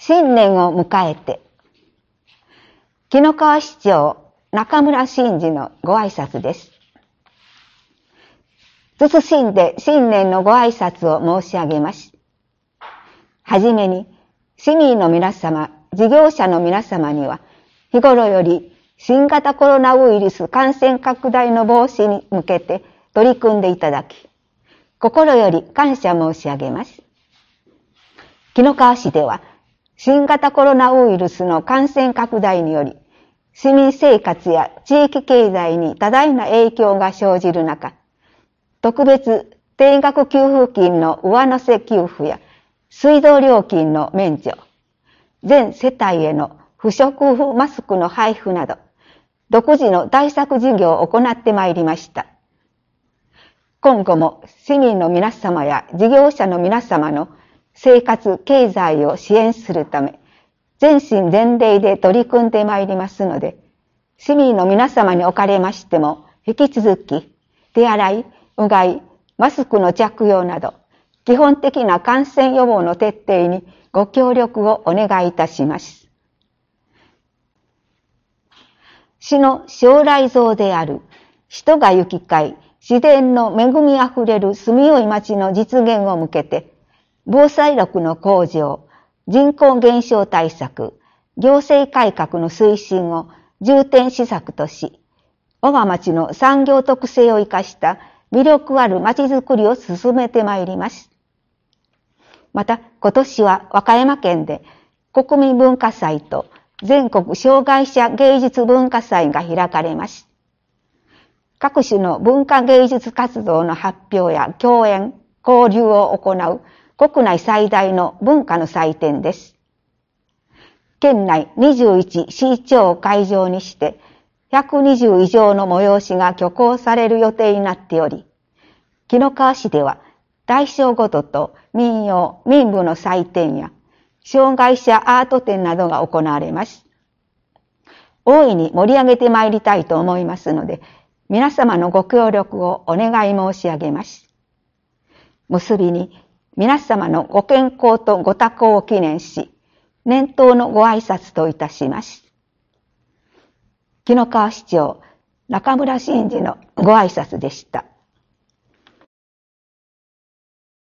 新年を迎えて、紀の川市長中村真治のご挨拶です。謹んで新年のご挨拶を申し上げます。はじめに、市民の皆様、事業者の皆様には、日頃より新型コロナウイルス感染拡大の防止に向けて取り組んでいただき、心より感謝申し上げます。紀の川市では、新型コロナウイルスの感染拡大により、市民生活や地域経済に多大な影響が生じる中、特別定額給付金の上乗せ給付や水道料金の免除、全世帯への不織布マスクの配布など、独自の対策事業を行ってまいりました。今後も市民の皆様や事業者の皆様の生活、経済を支援するため、全身全霊で取り組んでまいりますので、市民の皆様におかれましても、引き続き、手洗い、うがい、マスクの着用など、基本的な感染予防の徹底にご協力をお願いいたします。市の将来像である、人が行き交い、自然の恵みあふれる住みよい町の実現を向けて、防災力の向上、人口減少対策、行政改革の推進を重点施策とし、我が町の産業特性を生かした魅力ある町づくりを進めてまいります。また、今年は和歌山県で国民文化祭と全国障害者芸術文化祭が開かれます。各種の文化芸術活動の発表や共演、交流を行う国内最大の文化の祭典です。県内21市町を会場にして120以上の催しが挙行される予定になっており、紀の川市では大小ごとと民謡、民舞の祭典や障害者アート展などが行われます。大いに盛り上げてまいりたいと思いますので、皆様のご協力をお願い申し上げます。結びに、皆様のご健康とご多幸を記念し、年頭のご挨拶といたします。紀の川市長中村真治のご挨拶でした。